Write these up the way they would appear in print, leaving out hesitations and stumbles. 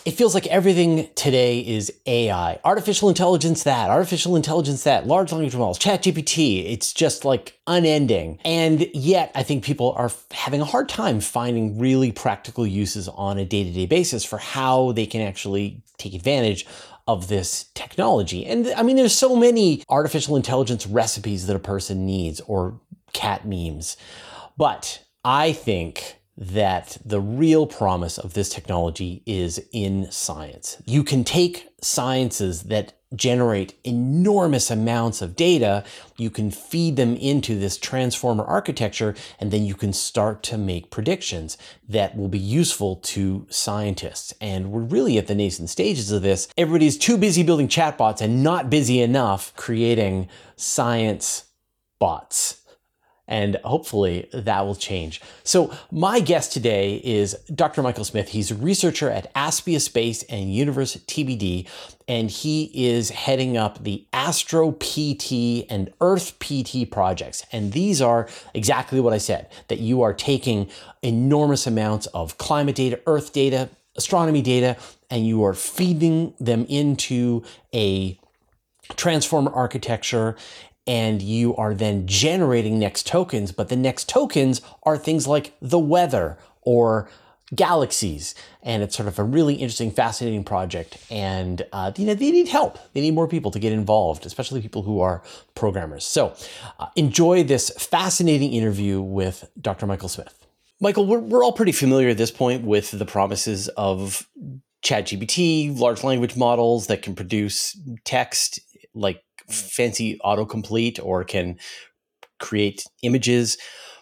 It feels like everything today is AI. Artificial intelligence that, large language models, ChatGPT. It's just like unending. And yet I think people are having a hard time finding really practical uses on a day-to-day basis for how they can actually take advantage of this technology. And I mean, there's so many artificial intelligence recipes that a person needs, or cat memes. But I think that the real promise of this technology is in science. You can take sciences that generate enormous amounts of data, you can feed them into this transformer architecture, and then you can start to make predictions that will be useful to scientists. And we're really at the nascent stages of this. Everybody's too busy building chatbots and not busy enough creating science bots. And hopefully that will change. So my guest today is Dr. Michael Smith. He's a researcher at Aspia Space and Universe TBD, and he is heading up the Astro PT and Earth PT projects. And these are exactly what I said, that you are taking enormous amounts of climate data, Earth data, astronomy data, and you are feeding them into a transformer architecture, and you are then generating next tokens, but the next tokens are things like the weather or galaxies. And it's sort of a really interesting, fascinating project. And they need help. They need more people to get involved, especially people who are programmers. So enjoy this fascinating interview with Dr. Michael Smith. Michael, we're all pretty familiar at this point with the promises of ChatGPT, large language models that can produce text like fancy autocomplete or can create images.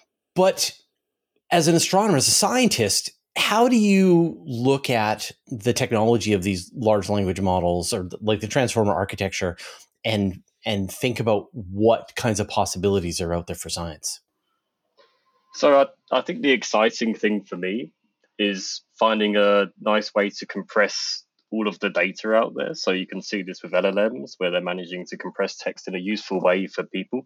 But as an astronomer, as a scientist, how do you look at the technology of these large language models or like the transformer architecture and think about what kinds of possibilities are out there for science? So I think the exciting thing for me is finding a nice way to compress all of the data out there. So you can see this with LLMs, where they're managing to compress text in a useful way for people.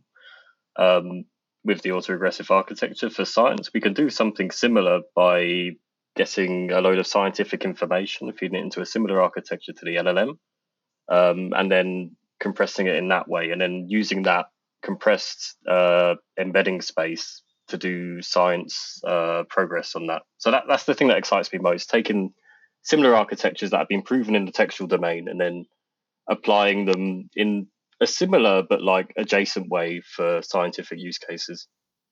With the autoregressive architecture for science, we can do something similar by getting a load of scientific information, feeding it into a similar architecture to the LLM, and then compressing it in that way, and then using that compressed embedding space to do science progress on that. So that's the thing that excites me most, taking similar architectures that have been proven in the textual domain and then applying them in a similar but like adjacent way for scientific use cases.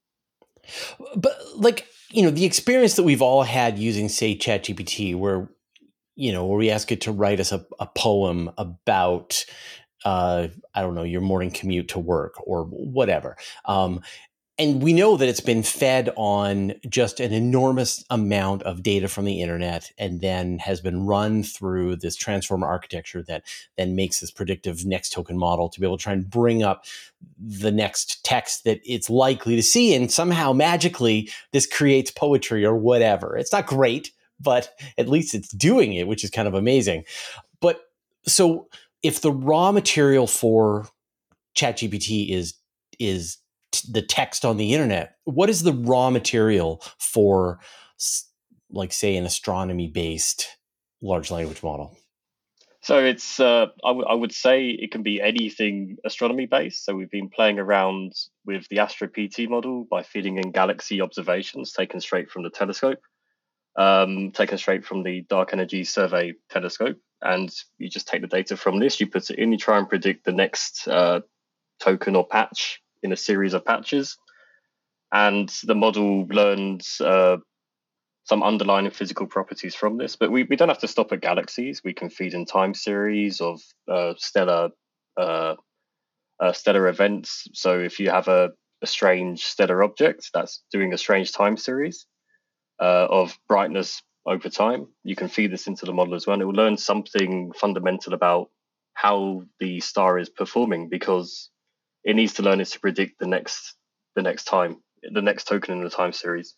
But like, the experience that we've all had using, say, ChatGPT, where we ask it to write us a poem about, I don't know, your morning commute to work or whatever. And we know that it's been fed on just an enormous amount of data from the internet and then has been run through this transformer architecture that then makes this predictive next token model to be able to try and bring up the next text that it's likely to see. And somehow magically this creates poetry or whatever. It's not great, but at least it's doing it, which is kind of amazing. But so if the raw material for ChatGPT is the text on the internet, what is the raw material for, like, say, an astronomy based large language model? So it's I would say it can be anything astronomy based. So we've been playing around with the Astro PT model by feeding in galaxy observations taken straight from the telescope, taken straight from the Dark Energy Survey telescope. And you just take the data from this, you put it in, you try and predict the next token or patch in a series of patches. And the model learns some underlying physical properties from this. But we don't have to stop at galaxies. We can feed in time series of stellar events. So if you have a strange stellar object that's doing a strange time series of brightness over time, you can feed this into the model as well. And it will learn something fundamental about how the star is performing, because it needs to learn is to predict the next time, the next token in the time series.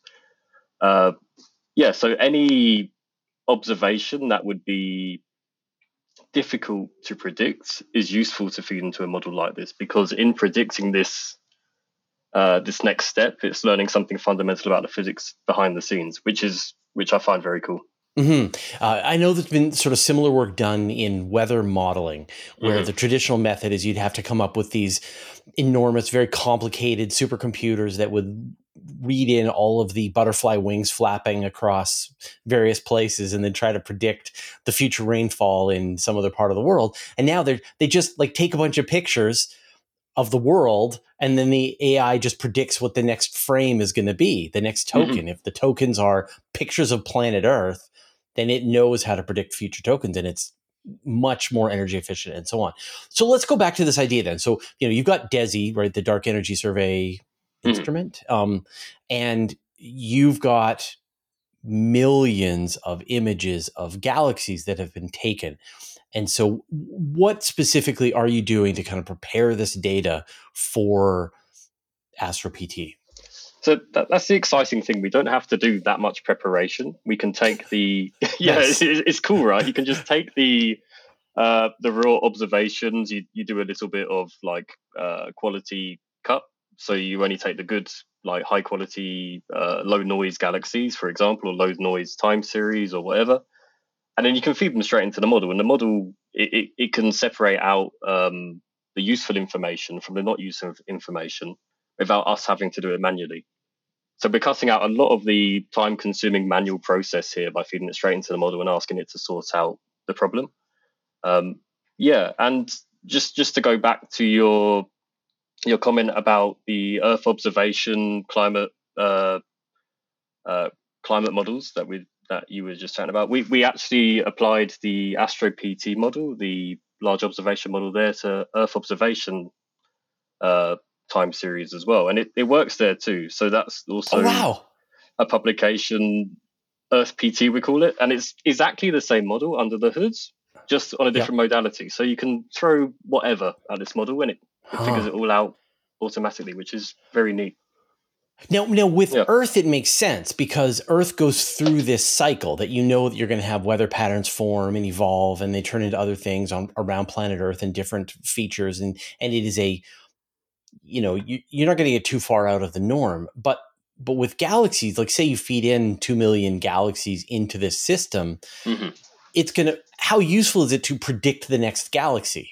So any observation that would be difficult to predict is useful to feed into a model like this, because in predicting this next step, it's learning something fundamental about the physics behind the scenes, which I find very cool. I know there's been sort of similar work done in weather modeling, where Hmm. the traditional method is you'd have to come up with these enormous, very complicated supercomputers that would read in all of the butterfly wings flapping across various places and then try to predict the future rainfall in some other part of the world. And now they just like take a bunch of pictures of the world, and then the AI just predicts what the next frame is going to be, the next Hmm. token. If the tokens are pictures of planet Earth, then it knows how to predict future tokens, and it's much more energy efficient and so on. So let's go back to this idea then. So, you've got DESI, right, the Dark Energy Survey Hmm. instrument, and you've got millions of images of galaxies that have been taken. And so, what specifically are you doing to kind of prepare this data for AstroPT? So that's the exciting thing. We don't have to do that much preparation. We can take the yeah, Nice. it's cool, right? You can just take the raw observations. You do a little bit of like quality cut, so you only take the good, like high quality, low noise galaxies, for example, or low noise time series or whatever, and then you can feed them straight into the model. And the model it can separate out the useful information from the not useful information without us having to do it manually. So we're cutting out a lot of the time consuming manual process here by feeding it straight into the model and asking it to sort out the problem. Um, yeah, and just to go back to your comment about the Earth observation uh, uh, climate models that you were just chatting about, we actually applied the Astro PT model, the large observation model, there to Earth observation uh, time series as well, and it works there too. So that's Oh, also wow. a publication, Earth PT we call it, and it's exactly the same model under the hoods, just on a Yep. different modality. So you can throw whatever at this model, and it figures Huh. it all out automatically, which is very neat. Now, with Yeah. Earth, it makes sense because Earth goes through this cycle that that you're going to have weather patterns form and evolve, and they turn into other things around planet Earth and different features, and it is you're not going to get too far out of the norm, but with galaxies, like say you feed in 2 million galaxies into this system, Hmm. how useful is it to predict the next galaxy?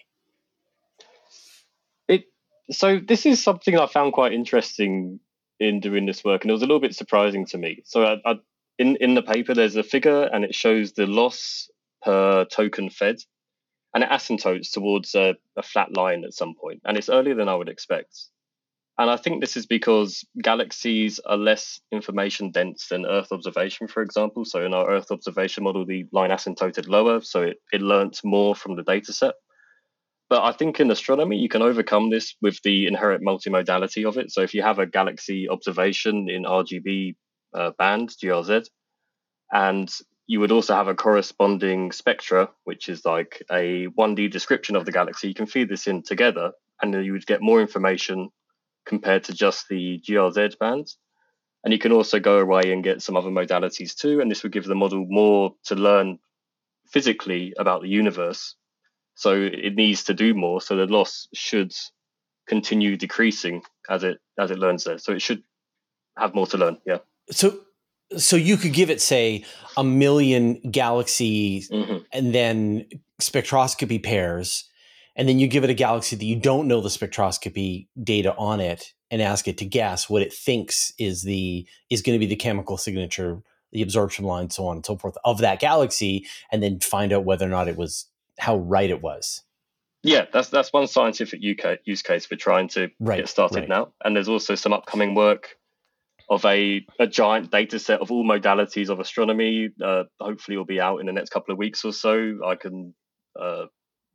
It so this is something I found quite interesting in doing this work, and it was a little bit surprising to me. So in the paper, there's a figure, and it shows the loss per token fed, and it asymptotes towards a flat line at some point, and it's earlier than I would expect. And I think this is because galaxies are less information dense than Earth observation, for example. So in our Earth observation model, the line asymptoted lower, so it learnt more from the data set. But I think in astronomy, you can overcome this with the inherent multimodality of it. So if you have a galaxy observation in RGB band, GRZ, and you would also have a corresponding spectra, which is like a 1D description of the galaxy, you can feed this in together, and then you would get more information compared to just the GRZ bands. And you can also go away and get some other modalities too. And this would give the model more to learn physically about the universe. So it needs to do more. So the loss should continue decreasing as it learns there. So it should have more to learn. Yeah. So so you could give it, say, a million galaxies Hmm. and then spectroscopy pairs, and then you give it a galaxy that you don't know the spectroscopy data on it, and ask it to guess what it thinks is going to be the chemical signature, the absorption line, so on and so forth of that galaxy, and then find out whether or not it was how right it was. Yeah, that's one scientific use case we're trying to get Right, started right. now. And there's also some upcoming work of a giant data set of all modalities of astronomy. Hopefully, will be out in the next couple of weeks or so. I can uh,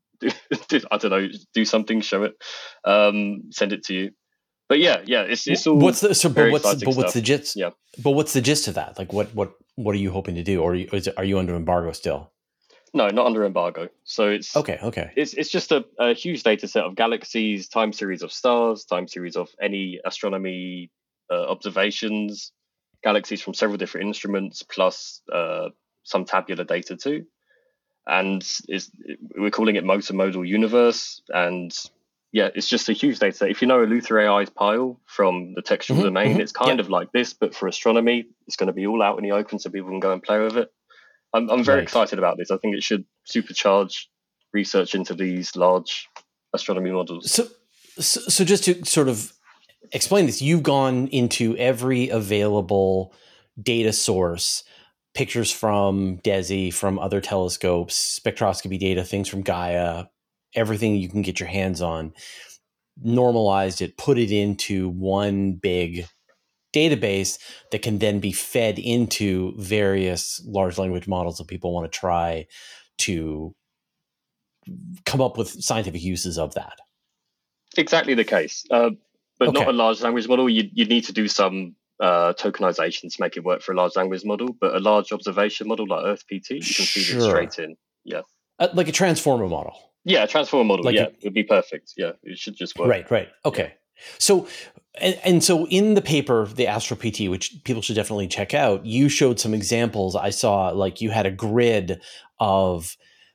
I don't know, do something, show it, send it to you. But yeah, it's all What's the so? very But exciting what's the stuff. gist? Yeah. But what's the gist of that? Like, what are you hoping to do, or are you under embargo still? No, not under embargo. So it's Okay, okay. it's it's just a huge data set of galaxies, time series of stars, time series of any astronomy observations, galaxies from several different instruments, plus some tabular data too. And we're calling it multimodal universe. And yeah, it's just a huge data set. If you know Eleuther AI's Pile from the textual domain, it's kind Yep. of like this, but for astronomy, it's going to be all out in the open so people can go and play with it. I'm very Right. excited about this. I think it should supercharge research into these large astronomy models. So just to sort of explain this, you've gone into every available data source, pictures from DESI, from other telescopes, spectroscopy data, things from Gaia, everything you can get your hands on, normalized it, put it into one big database that can then be fed into various large language models that people want to try to come up with scientific uses of that. Exactly the case, but not a large language model. You need to do some tokenization to make it work for a large language model, but a large observation model like Earth PT, you can feed it straight in. Yeah. Like a transformer model. Yeah, a transformer model. Like it would be perfect. Yeah, it should just work. Right. Okay. Yeah. So, and so in the paper, the Astro PT, which people should definitely check out, you showed some examples. I saw like you had a grid of,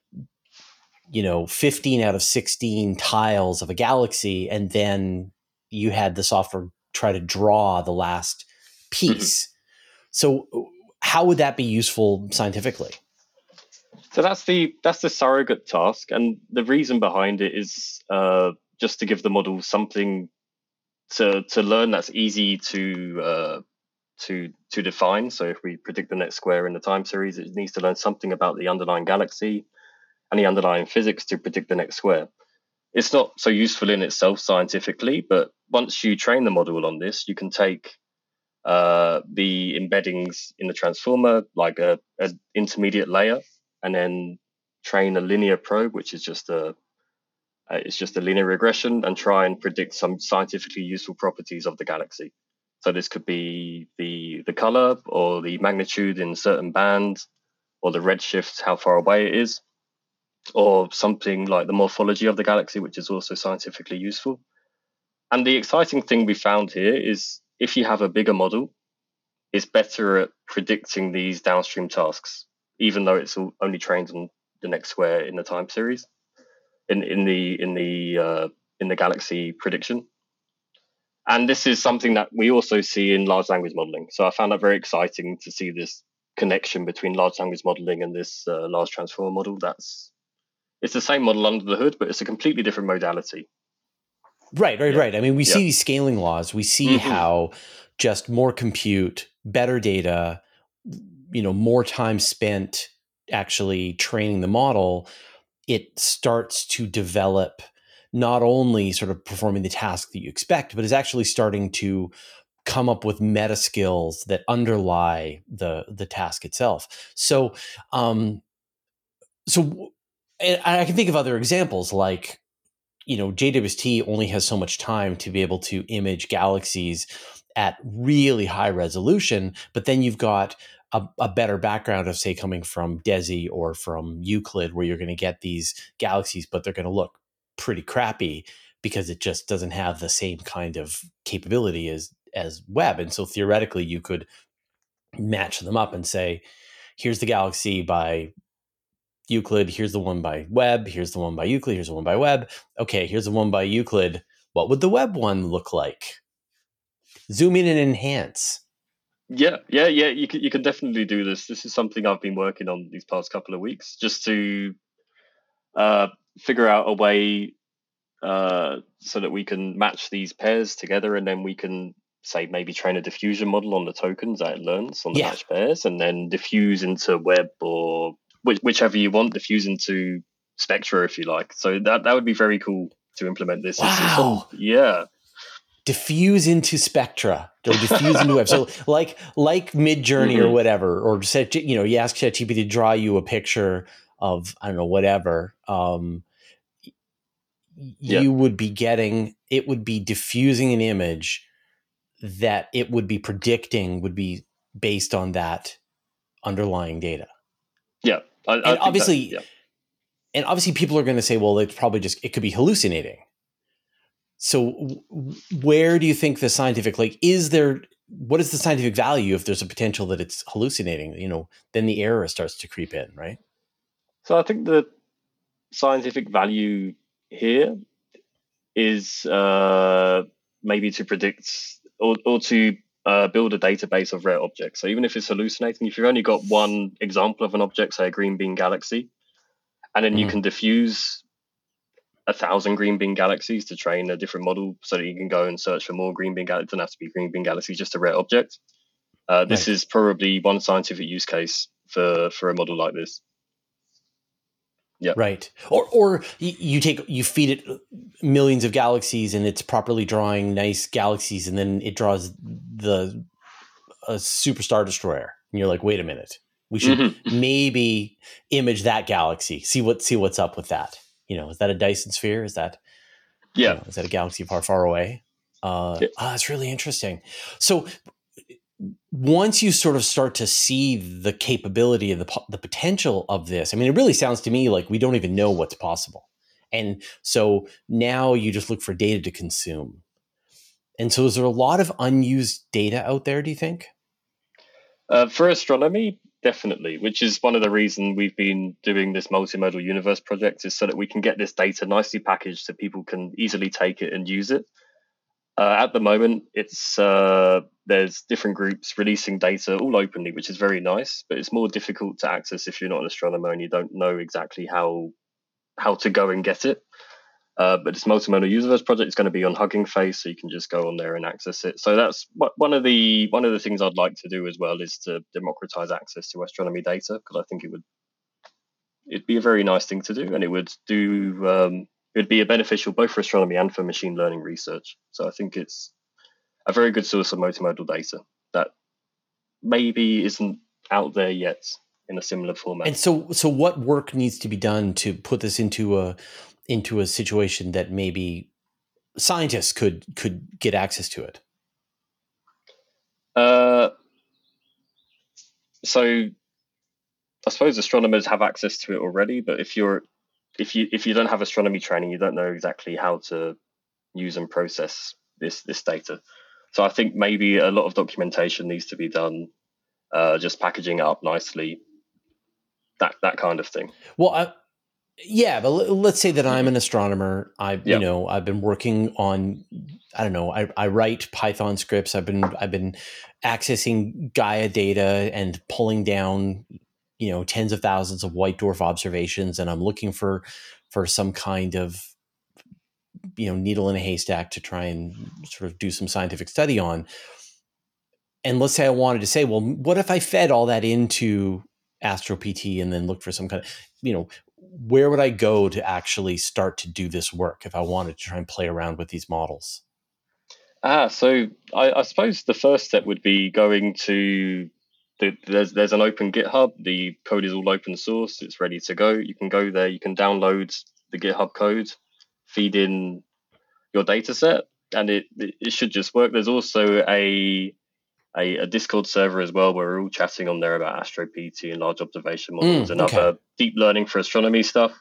15 out of 16 tiles of a galaxy, and then you had the software try to draw the last piece. Mm-hmm. So how would that be useful scientifically? So that's the surrogate task, and the reason behind it is just to give the model something to learn that's easy to define. So if we predict the next square in the time series, it needs to learn something about the underlying galaxy and the underlying physics to predict the next square. It's not so useful in itself scientifically, but once you train the model on this, you can take the embeddings in the transformer, like a intermediate layer, and then train a linear probe, which is just a linear regression, and try and predict some scientifically useful properties of the galaxy. So this could be the color or the magnitude in certain bands, or the redshift, how far away it is, or something like the morphology of the galaxy, which is also scientifically useful. And the exciting thing we found here is if you have a bigger model, it's better at predicting these downstream tasks, even though it's only trained on the next square in the time series, in the galaxy prediction. And this is something that we also see in large language modeling. So I found that very exciting to see this connection between large language modeling and this large transformer model. It's the same model under the hood, but it's a completely different modality. Right. I mean, we see these scaling laws. We see how just more compute, better data, more time spent actually training the model, it starts to develop not only sort of performing the task that you expect, but is actually starting to come up with meta skills that underlie the task itself. So, and I can think of other examples like, JWST only has so much time to be able to image galaxies at really high resolution, but then you've got a better background of, say, coming from DESI or from Euclid, where you're going to get these galaxies, but they're going to look pretty crappy because it just doesn't have the same kind of capability as Webb. And so theoretically, you could match them up and say, here's the galaxy by Euclid, here's the one by Webb, here's the one by Euclid, here's the one by Webb. Okay, here's the one by Euclid. What would the Webb one look like? Zoom in and enhance. Yeah. You can definitely do this. This is something I've been working on these past couple of weeks, just to figure out a way so that we can match these pairs together, and then we can say maybe train a diffusion model on the tokens that it learns on the matched pairs, and then diffuse into Webb or whichever you want, diffuse into Spectra if you like. So that would be very cool to implement this. Wow. Diffuse into Spectra or diffuse into Webb. So like Midjourney or whatever, or set, you ask ChatGPT to draw you a picture of, I don't know, whatever. You would be getting, it would be diffusing an image that it would be predicting would be based on that underlying data. Yeah. And obviously people are going to say, well, it's probably just, it could be hallucinating. So where do you think the scientific, what is the scientific value if there's a potential that it's hallucinating? Then the error starts to creep in, right? So I think the scientific value here is maybe to predict or to build a database of rare objects. So even if it's hallucinating, if you've only got one example of an object, say a green bean galaxy, and then you can diffuse 1,000 green bean galaxies to train a different model so that you can go and search for more green bean galaxies. It doesn't have to be green bean galaxies, just a rare object. This is probably one scientific use case for a model like this. Yeah. Right. Or you feed it millions of galaxies and it's properly drawing nice galaxies, and then it draws a super star destroyer, and you're like, wait a minute, we should maybe image that galaxy, see what's up with that. Is that a Dyson sphere? Is that is that a galaxy far, far away? It's really interesting. So once you sort of start to see the capability and the potential of this, I mean, it really sounds to me like we don't even know what's possible. And so now you just look for data to consume. And so is there a lot of unused data out there, do you think? For astronomy, definitely, which is one of the reasons we've been doing this multimodal universe project, is so that we can get this data nicely packaged so people can easily take it and use it. At the moment, it's there's different groups releasing data all openly, which is very nice, but it's more difficult to access if you're not an astronomer and you don't know exactly how to go and get it. But this multimodal universe project is going to be on Hugging Face, so you can just go on there and access it. So that's one of the things I'd like to do as well, is to democratize access to astronomy data, because I think it'd be a very nice thing to do, and it would be beneficial both for astronomy and for machine learning research. So I think it's a very good source of multimodal data that maybe isn't out there yet in a similar format. And so what work needs to be done to put this into a situation that maybe scientists could get access to it? So I suppose astronomers have access to it already, but if you don't have astronomy training, you don't know exactly how to use and process this data. So I think maybe a lot of documentation needs to be done, just packaging it up nicely, that kind of thing. Well, yeah, but let's say that I'm an astronomer. I've been working on, I don't know, I write Python scripts. I've been accessing Gaia data and pulling down, tens of thousands of white dwarf observations, and I'm looking for some kind of, needle in a haystack to try and sort of do some scientific study on. And let's say I wanted to say, well, what if I fed all that into AstroPT and then look for some kind of, where would I go to actually start to do this work if I wanted to try and play around with these models? So I suppose the first step would be going to there's an open GitHub. The code is all open source. It's ready to go. You can go there. You can download the GitHub code, feed in your data set, and it should just work. There's also a Discord server as well, where we're all chatting on there about AstroPT and large observation models and other deep learning for astronomy stuff.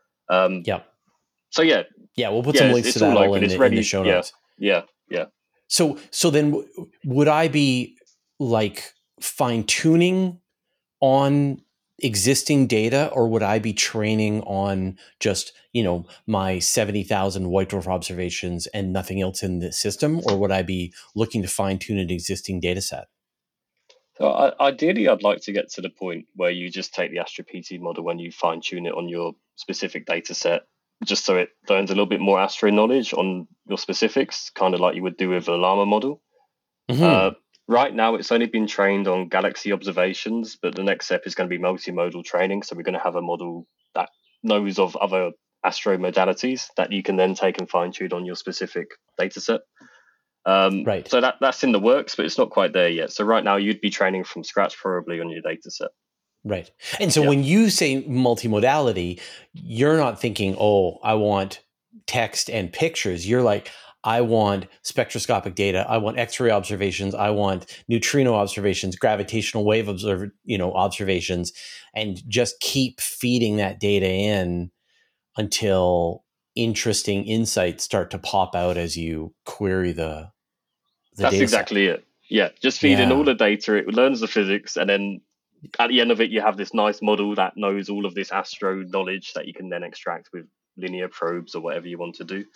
So yeah, we'll put some links to that all in the show notes. Yeah. So then, would I be like fine tuning on existing data, or would I be training on just, my 70,000 white dwarf observations and nothing else in the system? Or would I be looking to fine tune an existing data set? So ideally, I'd like to get to the point where you just take the AstroPT model when you fine tune it on your specific data set, just so it learns a little bit more astro knowledge on your specifics, kind of like you would do with a Llama model. Right now, it's only been trained on galaxy observations, but the next step is going to be multimodal training. So we're going to have a model that knows of other astro modalities that you can then take and fine tune on your specific data set. So that's in the works, but it's not quite there yet. So right now, you'd be training from scratch probably on your data set. Right. And so when you say multimodality, you're not thinking, oh, I want text and pictures. You're like, I want spectroscopic data. I want X-ray observations. I want neutrino observations, gravitational wave observations, and just keep feeding that data in until interesting insights start to pop out as you query the That's data exactly it. Yeah, just feed in all the data. It learns the physics, and then at the end of it, you have this nice model that knows all of this astro knowledge that you can then extract with linear probes or whatever you want to do.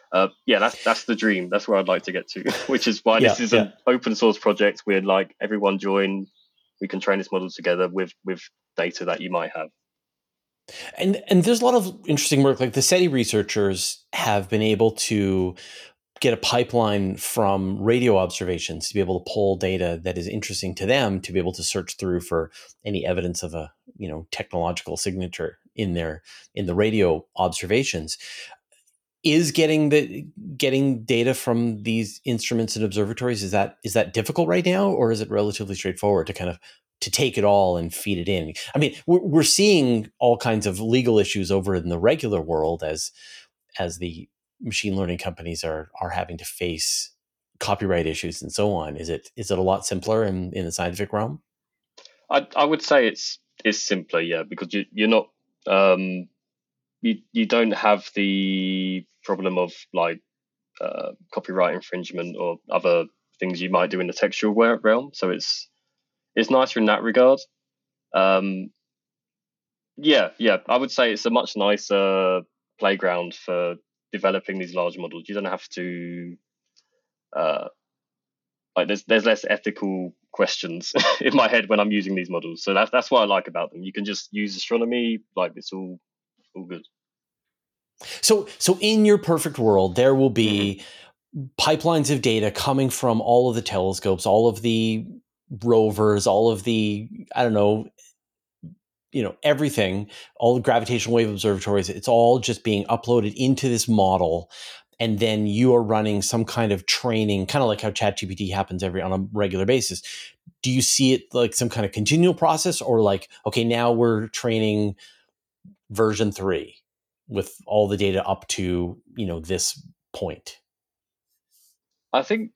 Yeah, that's the dream. That's where I'd like to get to, which is why Yeah, this is yeah. an open source project where like everyone join. We can train this model together with data that you might have. And there's a lot of interesting work. Like the SETI researchers have been able to get a pipeline from radio observations to be able to pull data that is interesting to them, to be able to search through for any evidence of a technological signature in the radio observations. Is getting data from these instruments and observatories, is that difficult right now, or is it relatively straightforward to kind of to take it all and feed it in? I mean, we're seeing all kinds of legal issues over in the regular world as the machine learning companies are having to face copyright issues and so on. Is it a lot simpler in the scientific realm? I would say it's simpler, yeah, because you're not you don't have the problem of like copyright infringement or other things you might do in the textual realm. So it's nicer in that regard. Yeah, I would say it's a much nicer playground for developing these large models. You don't have to like there's less ethical questions in my head when I'm using these models. So that's what I like about them. You can just use astronomy, like it's all good. So in your perfect world, there will be Mm-hmm. pipelines of data coming from all of the telescopes, all of the rovers, all of the, I don't know, everything, all the gravitational wave observatories. It's all just being uploaded into this model. And then you are running some kind of training, kind of like how ChatGPT happens on a regular basis. Do you see it like some kind of continual process, or like, okay, now we're training version 3 with all the data up to, this point? I think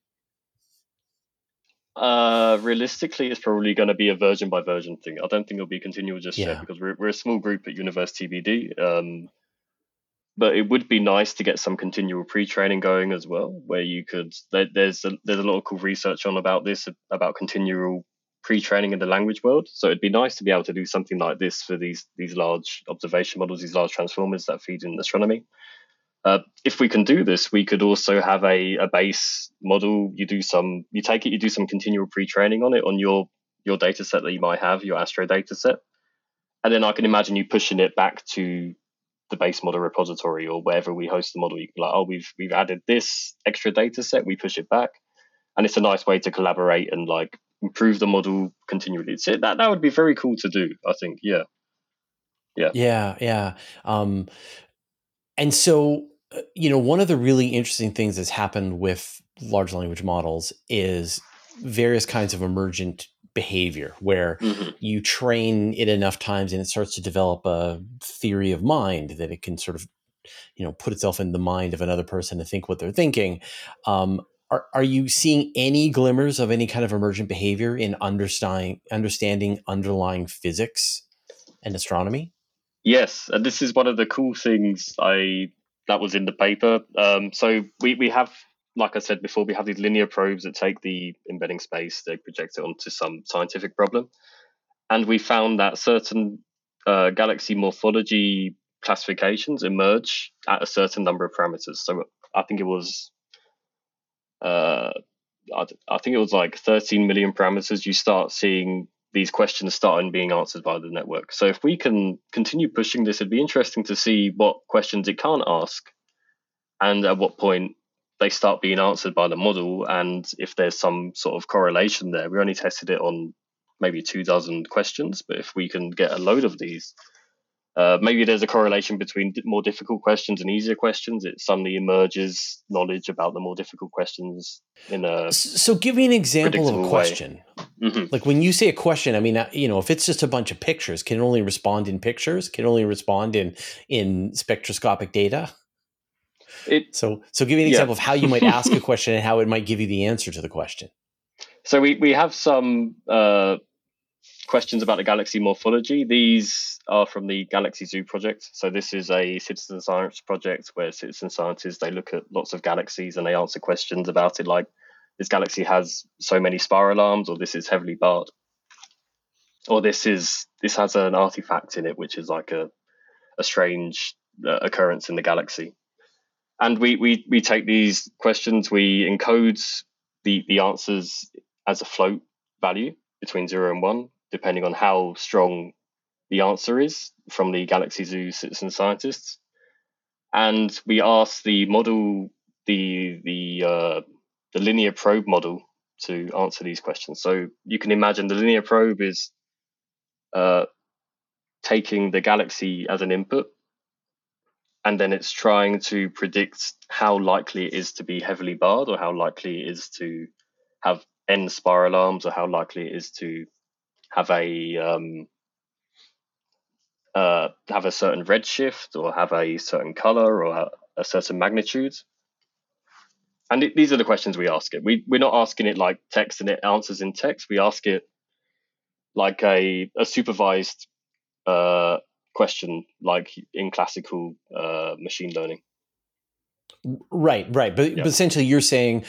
realistically, it's probably going to be a version by version thing. I don't think it'll be continual just yet Yeah. because we're a small group at University BD. But it would be nice to get some continual pre-training going as well, where you could. There's a lot of cool research on about this, about continual pre-training in the language world. So it'd be nice to be able to do something like this for these large observation models, these large transformers that feed in astronomy. If we can do this, we could also have a base model. You do some continual pre-training on it on your data set that you might have, your Astro data set. And then I can imagine you pushing it back to the base model repository or wherever we host the model. You can be like, oh, we've added this extra data set, we push it back. And it's a nice way to collaborate and like improve the model continually. So that would be very cool to do, I think. Yeah. Yeah. And so, one of the really interesting things that's happened with large language models is various kinds of emergent behavior, where Mm-hmm. you train it enough times and it starts to develop a theory of mind that it can sort of, put itself in the mind of another person to think what they're thinking. Are you seeing any glimmers of any kind of emergent behavior in understanding underlying physics and astronomy? Yes, and this is one of the cool things that was in the paper. So we have, like I said before, we have these linear probes that take the embedding space, they project it onto some scientific problem, and we found that certain galaxy morphology classifications emerge at a certain number of parameters. So I think it was. I think it was like 13 million parameters. You start seeing these questions starting being answered by the network. So if we can continue pushing this, it'd be interesting to see what questions it can't ask and at what point they start being answered by the model. And if there's some sort of correlation there, we only tested it on maybe 2,000 questions, but if we can get a load of these, maybe there's a correlation between more difficult questions and easier questions. It suddenly emerges knowledge about the more difficult questions in a So give me an example of a predictable way. question. Mm-hmm. Like when you say a question, I mean, if it's just a bunch of pictures, can it only respond in pictures? Can it only respond in spectroscopic data? So give me an Yeah. example of how you might ask a question and how it might give you the answer to the question. So we have some questions about the galaxy morphology. These are from the Galaxy Zoo project. So this is a citizen science project where citizen scientists, they look at lots of galaxies and they answer questions about it, like this galaxy has so many spiral arms, or this is heavily barred, or this has an artifact in it which is like a strange occurrence in the galaxy. And we take these questions, we encode the answers as a float value between 0 and 1, depending on how strong the answer is from the Galaxy Zoo citizen scientists. And we ask the model, the linear probe model, to answer these questions. So you can imagine the linear probe is taking the galaxy as an input, and then it's trying to predict how likely it is to be heavily barred, or how likely it is to have N spiral arms, or how likely it is to have a certain redshift, or have a certain color, or a certain magnitude. And these are the questions we ask it. We're not asking it like text and it answers in text. We ask it like a supervised question, like in classical machine learning. Right. But essentially you're saying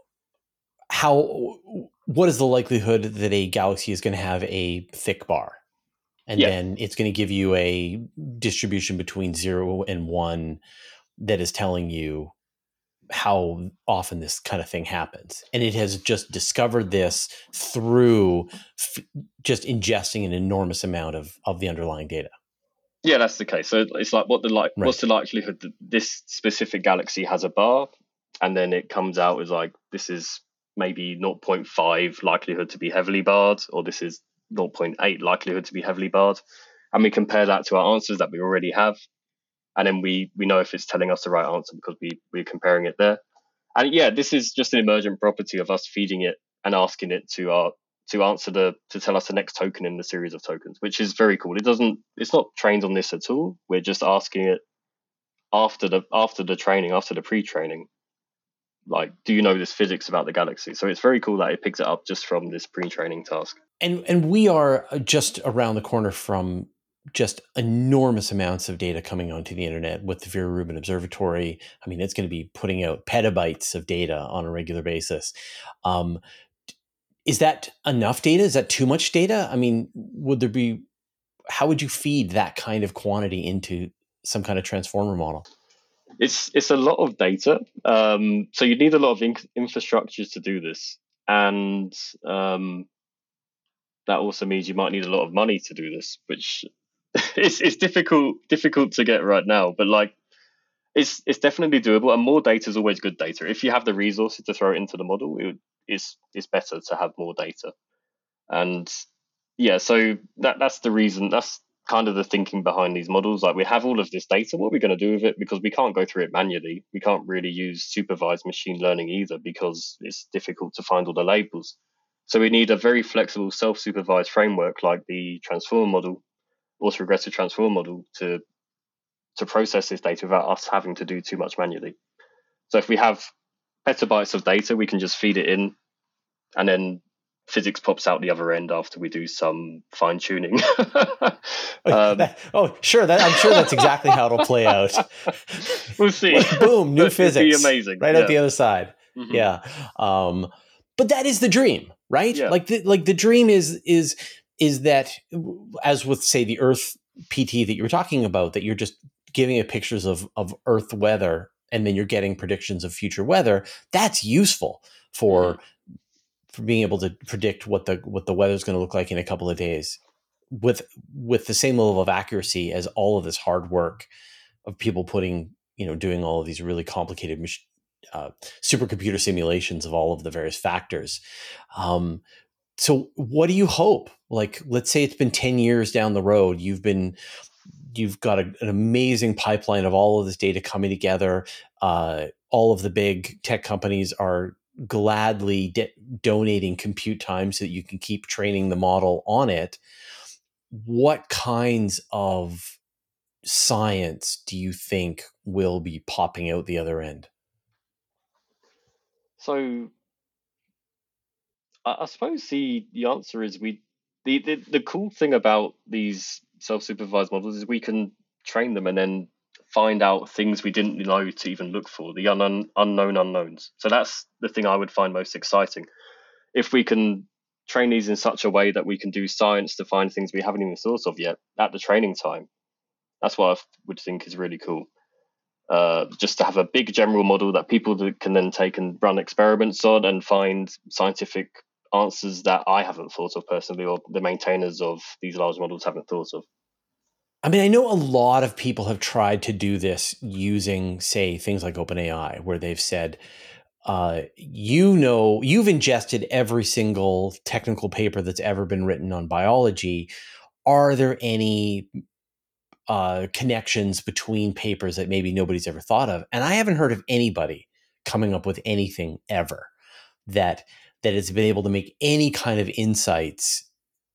what is the likelihood that a galaxy is going to have a thick bar? And then it's going to give you a distribution between 0 and 1 that is telling you how often this kind of thing happens. And it has just discovered this through just ingesting an enormous amount of the underlying data. Yeah, that's the case. So it's like what's the likelihood that this specific galaxy has a bar? And then it comes out as like, this is maybe 0.5 likelihood to be heavily barred, or this is 0.8 likelihood to be heavily barred. And we compare that to our answers that we already have. And then we know if it's telling us the right answer because we're comparing it there. And yeah, this is just an emergent property of us feeding it and asking it to tell us the next token in the series of tokens, which is very cool. It's not trained on this at all. We're just asking it after the training, after the pre-training, like, do you know this physics about the galaxy? So it's very cool that it picks it up just from this pre-training task. And we are just around the corner from just enormous amounts of data coming onto the internet with the Vera Rubin Observatory. I mean, it's going to be putting out petabytes of data on a regular basis. Is that enough data? Is that too much data? I mean, how would you feed that kind of quantity into some kind of transformer model? It's a lot of data. So you need a lot of infrastructures to do this. And that also means you might need a lot of money to do this, which it's difficult to get right now. But like, it's definitely doable, and more data is always good data. If you have the resources to throw it into the model, it's better to have more data. And yeah, so that's the reason. That's kind of the thinking behind these models. Like, we have all of this data. What are we going to do with it? Because we can't go through it manually. We can't really use supervised machine learning either, because it's difficult to find all the labels. So we need a very flexible self-supervised framework like the transform model, autoregressive transform model, to process this data without us having to do too much manually. So if we have petabytes of data, we can just feed it in, and then physics pops out the other end after we do some fine tuning. Sure. I'm sure that's exactly how it'll play out. We'll see. Boom, new physics. It'd be amazing. Right out the other side. Mm-hmm. Yeah. But that is the dream, right? Yeah. Like the dream is that, as with, say, the Earth PT that you were talking about, that you're just giving it pictures of Earth weather, and then you're getting predictions of future weather. That's useful for being able to predict what the weather is going to look like in a couple of days, with the same level of accuracy as all of this hard work of people doing all of these really complicated supercomputer simulations of all of the various factors. So what do you hope? Like, let's say it's been 10 years down the road. You've got an amazing pipeline of all of this data coming together. All of the big tech companies are gladly donating compute time so that you can keep training the model on it. What kinds of science do you think will be popping out the other end? So I suppose the answer is the cool thing about these self-supervised models is we can train them and then find out things we didn't know to even look for, the unknown unknowns. So that's the thing I would find most exciting. If we can train these in such a way that we can do science to find things we haven't even thought of yet at the training time, that's what I would think is really cool. just to have a big general model that people can then take and run experiments on and find scientific answers that I haven't thought of personally, or the maintainers of these large models haven't thought of. I mean, I know a lot of people have tried to do this using, say, things like OpenAI, where they've said, you've ingested every single technical paper that's ever been written on biology. Are there any connections between papers that maybe nobody's ever thought of? And I haven't heard of anybody coming up with anything ever that has been able to make any kind of insights.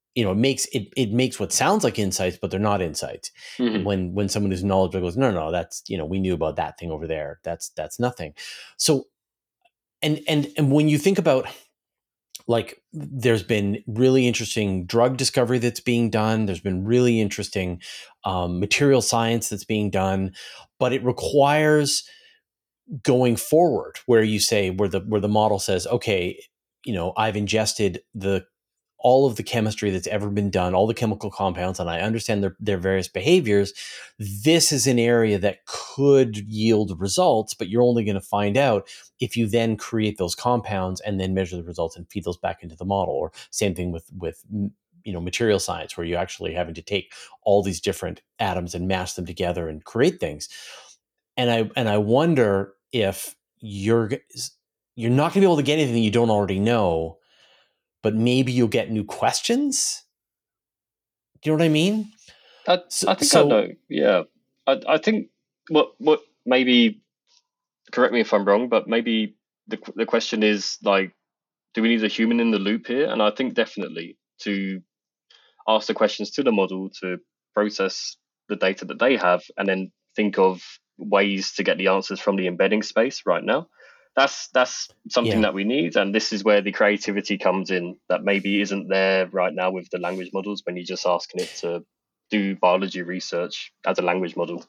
It makes what sounds like insights, but they're not insights. Mm-hmm. When someone who's knowledgeable goes, no, that's, we knew about that thing over there. That's nothing. So, and when you think about, like, there's been really interesting drug discovery that's being done. There's been really interesting material science that's being done, but it requires going forward where you say, where the model says, okay, I've ingested all of the chemistry that's ever been done, all the chemical compounds, and I understand their various behaviors. This is an area that could yield results, but you're only going to find out if you then create those compounds and then measure the results and feed those back into the model. Or same thing with material science, where you're actually having to take all these different atoms and mash them together and create things. And I wonder if you're not going to be able to get anything you don't already know, but maybe you'll get new questions. Do you know what I mean? I think I know. Yeah, I think what maybe, correct me if I'm wrong, but maybe the question is, like, do we need a human in the loop here? And I think definitely to ask the questions to the model, to process the data that they have, and then think of ways to get the answers from the embedding space right now. That's something that we need, and this is where the creativity comes in that maybe isn't there right now with the language models when you're just asking it to do biology research as a language model.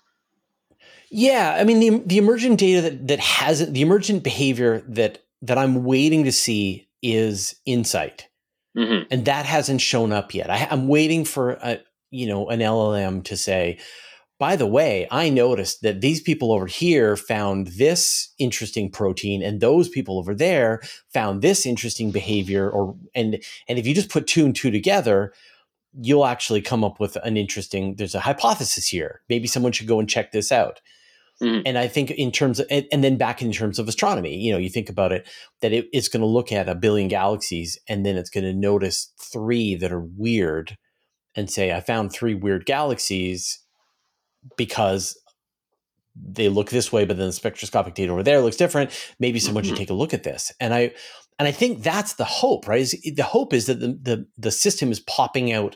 Yeah, I mean, the emergent data that hasn't, the emergent behavior that I'm waiting to see is insight, and that hasn't shown up yet. I'm waiting for an LLM to say, by the way, I noticed that these people over here found this interesting protein, and those people over there found this interesting behavior. And if you just put two and two together, you'll actually come up with there's a hypothesis here. Maybe someone should go and check this out. Mm-hmm. And I think in terms of, and then back in terms of astronomy, you think about it, that it's going to look at 1 billion galaxies, and then it's going to notice 3 that are weird and say, I found 3 weird galaxies because they look this way, but then the spectroscopic data over there looks different. Maybe someone should take a look at this. And I think that's the hope, right? The hope is that the system is popping out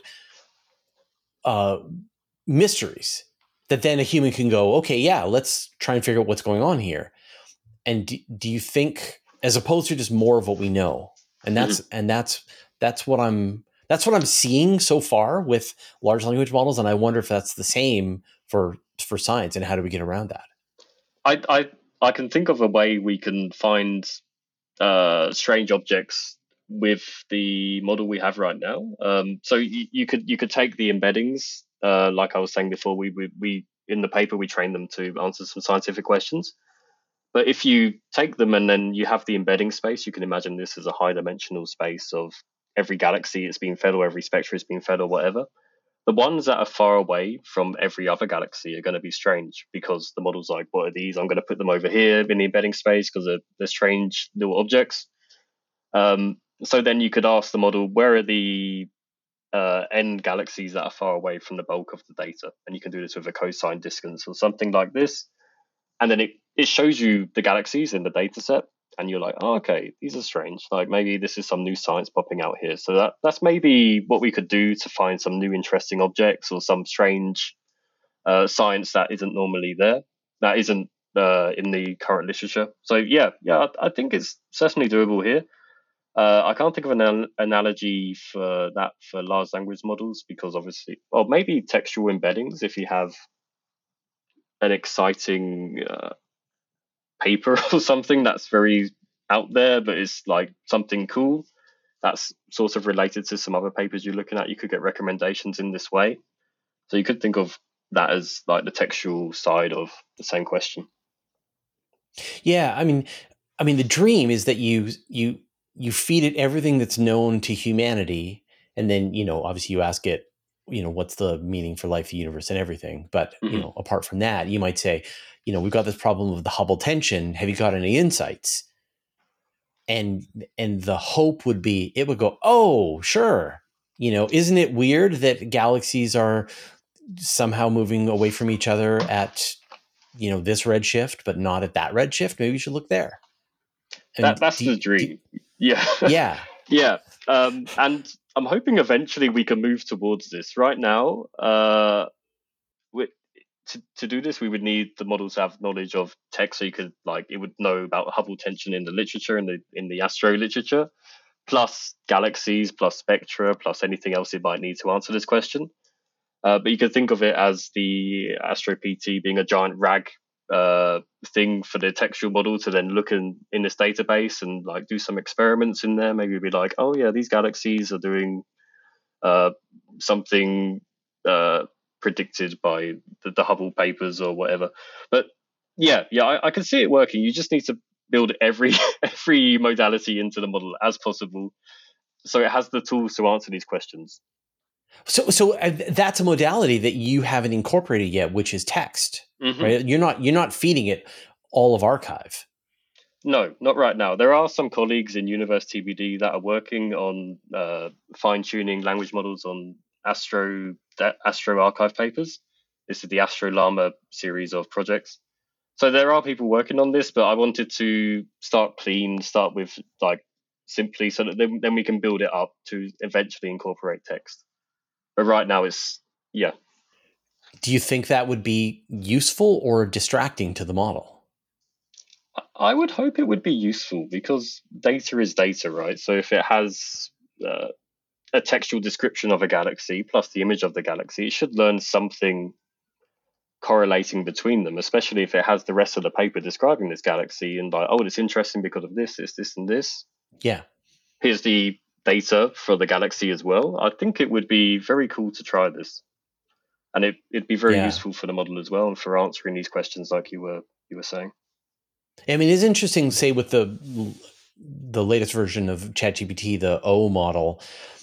mysteries that then a human can go, okay, yeah, let's try and figure out what's going on here. And do you think, as opposed to just more of what we know, and that's what I'm seeing so far with large language models, and I wonder if that's the same for science, and how do we get around that? I can think of a way we can find strange objects with the model we have right now. So you could take the embeddings, like I was saying before. We in the paper we trained them to answer some scientific questions. But if you take them and then you have the embedding space, you can imagine this as a high dimensional space of every galaxy it's being fed, or every spectra is being fed, or whatever. The ones that are far away from every other galaxy are going to be strange, because the model's like, what are these? I'm going to put them over here in the embedding space because they're strange little objects. So then you could ask the model, where are the n galaxies that are far away from the bulk of the data? And you can do this with a cosine distance or something like this. And then it shows you the galaxies in the data set. And you're like, oh, okay, these are strange. Like, maybe this is some new science popping out here. So that's maybe what we could do to find some new interesting objects, or some strange science that isn't normally there, that isn't in the current literature. So yeah, I think it's certainly doable here. I can't think of an analogy for that for large language models, because obviously, well, maybe textual embeddings, if you have an exciting paper or something that's very out there, but it's like something cool that's sort of related to some other papers you're looking at, you could get recommendations in this way. So you could think of that as like the textual side of the same question. Yeah, I mean, the dream is that you feed it everything that's known to humanity, and then obviously you ask it, what's the meaning for life, the universe, and everything. But Hmm. apart from that, you might say, we've got this problem of the Hubble tension. Have you got any insights? And the hope would be it would go, oh, sure. Isn't it weird that galaxies are somehow moving away from each other at this redshift, but not at that redshift? Maybe you should look there. And That's the dream. Yeah. yeah, Yeah. And I'm hoping eventually we can move towards this. Right now, we, to do this, we would need the model to have knowledge of text, so you could it would know about Hubble tension in the literature, in the astro literature, plus galaxies, plus spectra, plus anything else it might need to answer this question. But you could think of it as the Astro PT being a giant RAG thing for the textual model to then look in this database and do some experiments in there. Maybe be like, oh yeah, these galaxies are doing uh, something predicted by the Hubble papers or whatever. But I can see it working. You just need to build every every modality into the model as possible, so it has the tools to answer these questions. So that's a modality that you haven't incorporated yet, which is text, Mm-hmm. right? You're not feeding it all of archive. No, not right now. There are some colleagues in University TBD that are working on fine tuning language models on Astro archive papers. This is the Astro Llama series of projects. So there are people working on this, but I wanted to start clean, start with simply, so that then we can build it up to eventually incorporate text. But right now it's yeah. Do you think that would be useful or distracting to the model? I would hope it would be useful, because data is data, right? So if it has a textual description of a galaxy plus the image of the galaxy, it should learn something correlating between them, especially if it has the rest of the paper describing this galaxy and oh, it's interesting because of this, and this. Yeah. Here's the data for the galaxy as well. I think it would be very cool to try this. And it'd be very Yeah. useful for the model as well, and for answering these questions like you were saying. I mean, it's interesting, say, with the latest version of ChatGPT, the O model,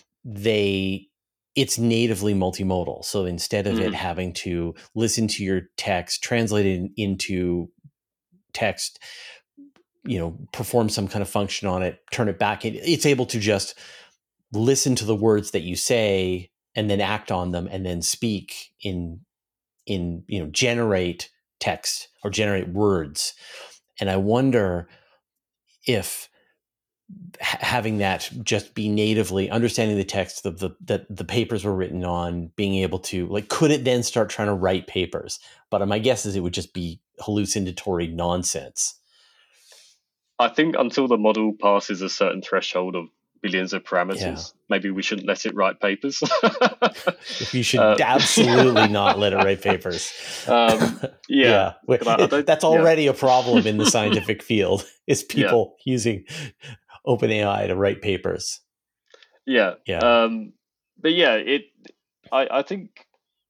it's natively multimodal. So instead of it having to listen to your text, translate it into text, perform some kind of function on it, turn it back, it's able to just listen to the words that you say and then act on them and then speak in generate text or generate words. And I wonder if having that just be natively understanding the text that the papers were written on, being able to could it then start trying to write papers? But my guess is it would just be hallucinatory nonsense. I think until the model passes a certain threshold of billions of parameters, Yeah. maybe we shouldn't let it write papers. We should absolutely not let it write papers. Yeah, That's already a problem in the scientific field, is people using OpenAI to write papers. Yeah. Yeah. But yeah, I think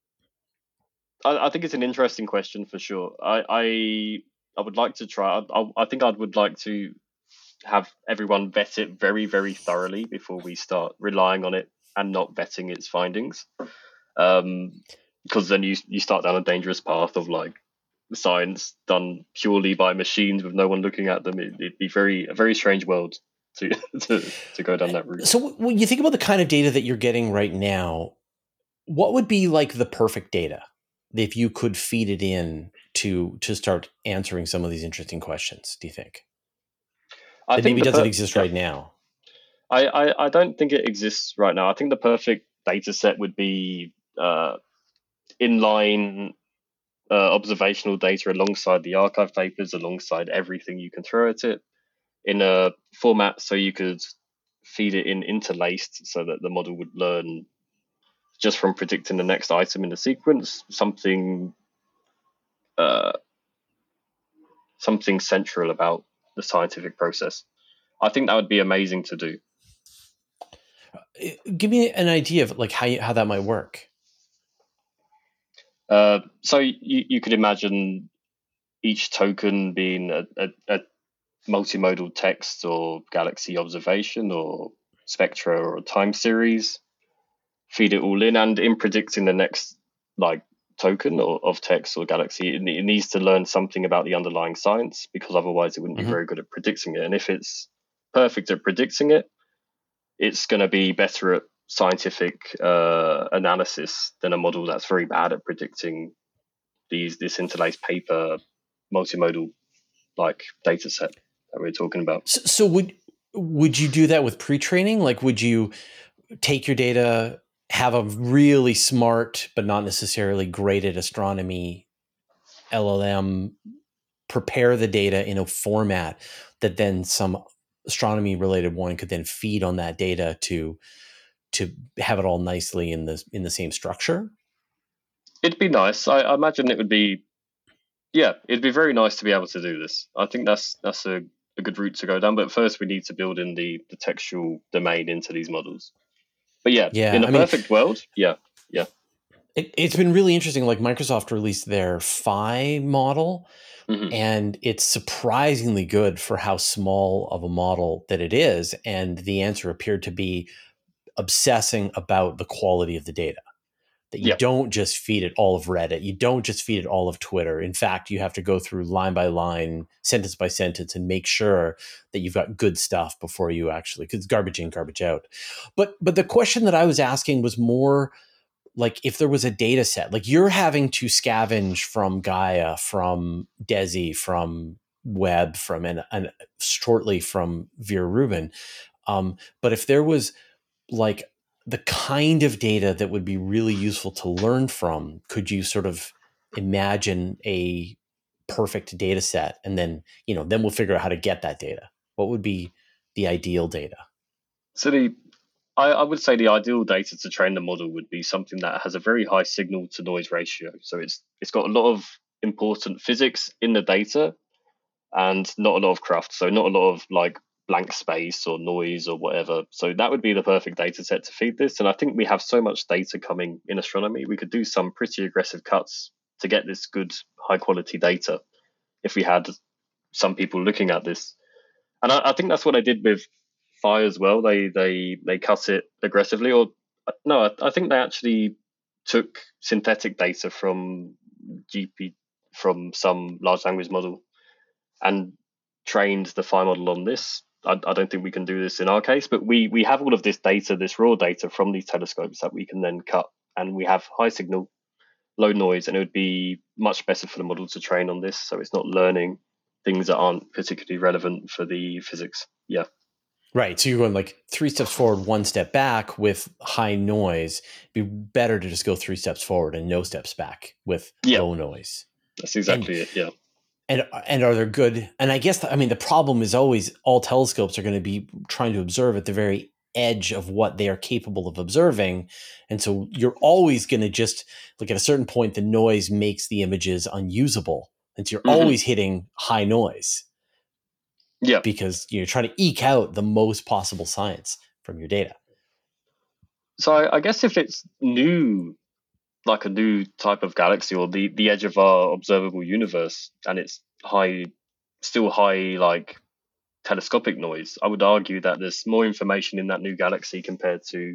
it's an interesting question for sure. I would like to try. I think I would like to have everyone vet it very, very thoroughly before we start relying on it and not vetting its findings. Because then you start down a dangerous path of science done purely by machines with no one looking at them. It'd be a very strange world to to go down that route. So when you think about the kind of data that you're getting right now, what would be the perfect data if you could feed it in to start answering some of these interesting questions? Do you think I that think maybe doesn't exist right now? I don't think it exists right now. I think the perfect data set would be inline observational data alongside the archive papers, alongside everything you can throw at it, in a format so you could feed it in interlaced, so that the model would learn just from predicting the next item in the sequence something something central about the scientific process. I think that would be amazing to do. Give me an idea of how that might work. So you could imagine each token being a multimodal text or galaxy observation or spectra or a time series, feed it all in, and in predicting the next like token of text or galaxy, it needs to learn something about the underlying science, because otherwise it wouldn't be very good at predicting it. And if it's perfect at predicting it, it's going to be better at scientific analysis than a model that's very bad at predicting this interlaced paper multimodal like data set that we're talking about. So would you do that with pre-training? Like, would you take your data, have a really smart but not necessarily great at astronomy LLM prepare the data in a format that then some astronomy related one could then feed on that data to have it all nicely in the same structure? It'd be nice. I imagine it would be, yeah, it'd be very nice to be able to do this. I think that's a good route to go down. But first, we need to build in the textual domain into these models. But yeah, in a perfect world, yeah. It's been really interesting. Like Microsoft released their Phi model, and it's surprisingly good for how small of a model that it is. And the answer appeared to be obsessing about the quality of the data. That you don't just feed it all of Reddit. You don't just feed it all of Twitter. In fact, you have to go through line by line, sentence by sentence, and make sure that you've got good stuff before you actually, because garbage in, garbage out. But the question that I was asking was more like, if there was a data set, like you're having to scavenge from Gaia, from Desi, from Webb, from and shortly from Vera Rubin. But if there was like the kind of data that would be really useful to learn from, could you sort of imagine a perfect data set? And then, then we'll figure out how to get that data. What would be the ideal data? So I would say the ideal data to train the model would be something that has a very high signal to noise ratio. So it's got a lot of important physics in the data and not a lot of cruft. So not a lot of like blank space or noise or whatever. So that would be the perfect data set to feed this. And I think we have so much data coming in astronomy, we could do some pretty aggressive cuts to get this good high quality data if we had some people looking at this. And I think that's what I did with Phi as well. They cut it aggressively, or no, I think they actually took synthetic data from from some large language model and trained the Phi model on this. I don't think we can do this in our case, but we have all of this data, this raw data from these telescopes that we can then cut, and we have high signal, low noise, and it would be much better for the model to train on this, so it's not learning things that aren't particularly relevant for the physics. Yeah. Right. So you're going like 3 steps forward, 1 step back with high noise. It'd be better to just go 3 steps forward and no steps back with low noise. That's exactly it. Yeah. And are there good? And I guess, the problem is always all telescopes are going to be trying to observe at the very edge of what they are capable of observing. And so you're always going to just like at a certain point, the noise makes the images unusable. And so you're always hitting high noise. Yeah. Because you're trying to eke out the most possible science from your data. So I guess if it's new, like a new type of galaxy or the edge of our observable universe, and it's still high like telescopic noise, I would argue that there's more information in that new galaxy compared to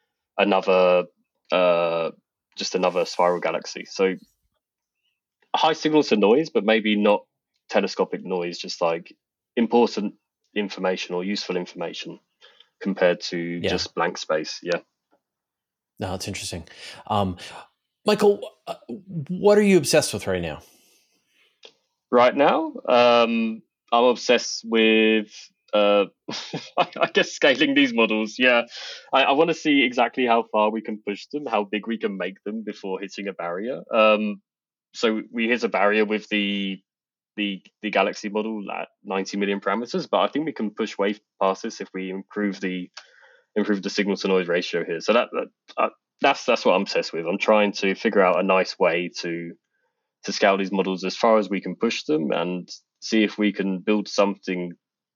just another spiral galaxy. So high signals to noise, but maybe not telescopic noise, just like important information or useful information compared to just blank space. Yeah. No, it's interesting. Michael, what are you obsessed with right now? Right now, I'm obsessed with, I guess, scaling these models. Yeah, I want to see exactly how far we can push them, how big we can make them before hitting a barrier. So we hit a barrier with the Galaxy model at 90 million parameters, but I think we can push way past this if we improve the signal to noise ratio here. So that's what I'm obsessed with. I'm trying to figure out a nice way to scale these models as far as we can push them and see if we can build something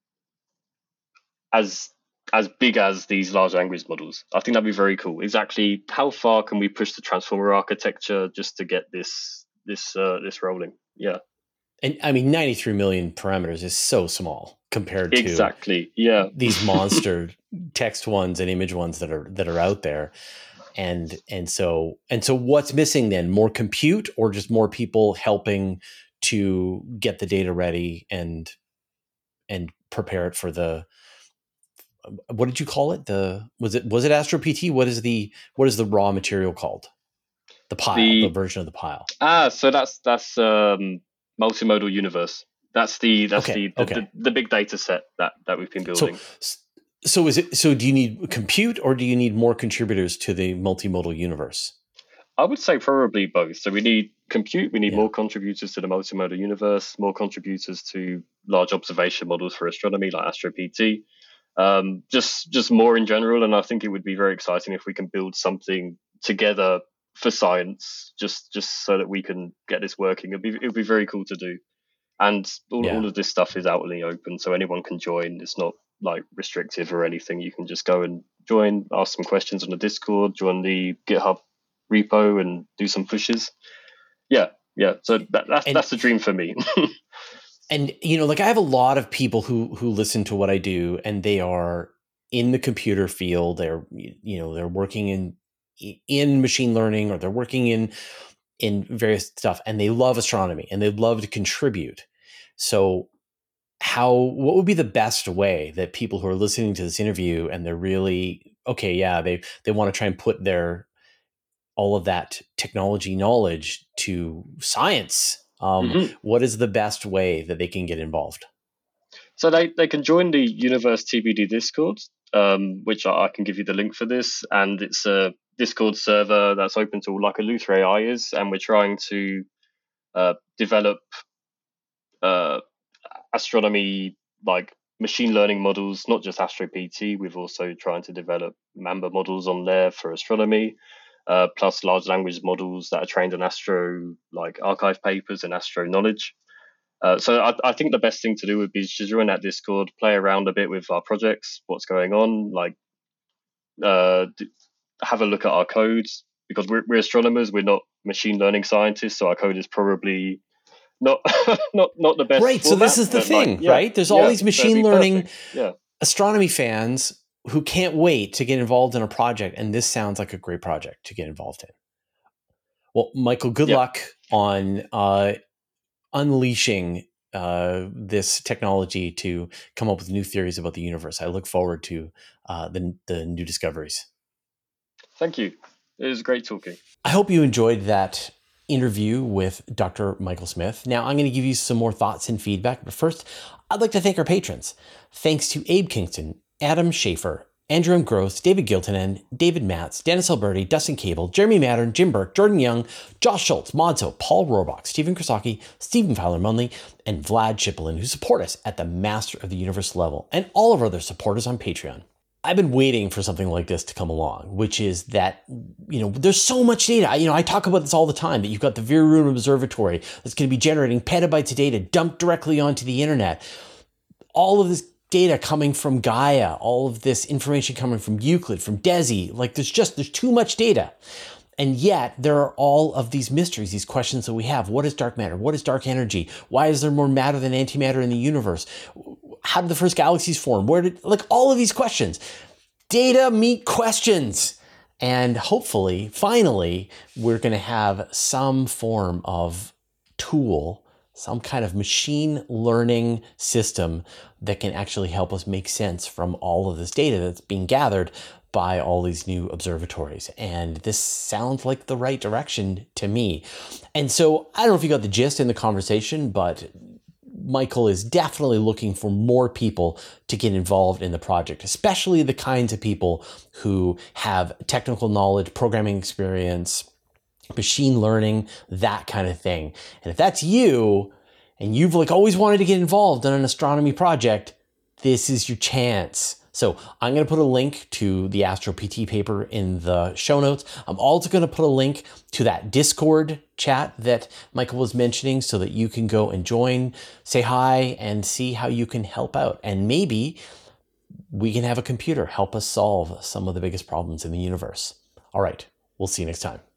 as big as these large language models. I think that'd be very cool. Exactly how far can we push the transformer architecture just to get this rolling? Yeah. And I mean, 93 million parameters is so small compared to Exactly. Yeah. these monster text ones and image ones that are out there. And so what's missing then? More compute, or just more people helping to get the data ready and prepare it for the, what did you call it? Was it Astro PT? What is the raw material called? The pile, the version of the pile. So that's multimodal universe. That's the big data set that we've been building. So do you need compute, or do you need more contributors to the multimodal universe? I would say probably both. So we need compute, we need more contributors to the multimodal universe, more contributors to large observation models for astronomy like AstroPT, just more in general. And I think it would be very exciting if we can build something together for science, just so that we can get this working. It'd be very cool to do. And all of this stuff is out in the open, so anyone can join. It's not like restrictive or anything. You can just go and join, ask some questions on the Discord, join the GitHub repo, and do some pushes. Yeah. So that's the dream for me. And I have a lot of people who listen to what I do, and they are in the computer field. They're they're working in machine learning, or they're working in various stuff, and they love astronomy and they love to contribute. So what would be the best way that people who are listening to this interview and they're really, they want to try and put all of that technology knowledge to science? What is the best way that they can get involved? So they can join the Universe TBD Discord, which I can give you the link for this. And it's a Discord server that's open to all, like Eleuther AI is. And we're trying to develop astronomy, like machine learning models, not just AstroPT. We've also trying to develop Mamba models on there for astronomy, plus large language models that are trained on astro, like archive papers and astro knowledge. So I think the best thing to do would be to join that Discord, play around a bit with our projects, what's going on, like have a look at our codes, because we're astronomers, we're not machine learning scientists, so our code is probably not the best. Right. So this is the thing, right? There's all these machine learning astronomy fans who can't wait to get involved in a project, and this sounds like a great project to get involved in. Well, Michael, good luck on unleashing this technology to come up with new theories about the universe. I look forward to the new discoveries. Thank you. It was great talking. I hope you enjoyed that interview with Dr. Michael Smith. Now I'm going to give you some more thoughts and feedback, but first I'd like to thank our patrons. Thanks to Abe Kingston, Adam Schaefer, Andrew M. Gross, David Giltonen, David Matz, Dennis Alberti, Dustin Cable, Jeremy Mattern, Jim Burke, Jordan Young, Josh Schultz, Modzo, Paul Rohrbach, Stephen Krasaki, Stephen Fowler-Munley, and Vlad Chipolin, who support us at the Master of the Universe level, and all of our other supporters on Patreon. I've been waiting for something like this to come along, which is that, there's so much data. I talk about this all the time, that you've got the Virun Observatory that's going to be generating petabytes of data dumped directly onto the internet. All of this data coming from Gaia, all of this information coming from Euclid, from DESI, there's too much data. And yet there are all of these mysteries, these questions that we have. What is dark matter? What is dark energy? Why is there more matter than antimatter in the universe? How did the first galaxies form? All of these questions. Data meet questions. And hopefully, finally, we're going to have some form of tool, some kind of machine learning system that can actually help us make sense from all of this data that's being gathered by all these new observatories. And this sounds like the right direction to me. And so I don't know if you got the gist in the conversation, but Michael is definitely looking for more people to get involved in the project, especially the kinds of people who have technical knowledge, programming experience, machine learning, that kind of thing. And if that's you, and you've always wanted to get involved in an astronomy project, this is your chance. So I'm going to put a link to the AstroPT paper in the show notes. I'm also going to put a link to that Discord chat that Michael was mentioning so that you can go and join, say hi, and see how you can help out. And maybe we can have a computer help us solve some of the biggest problems in the universe. All right, we'll see you next time.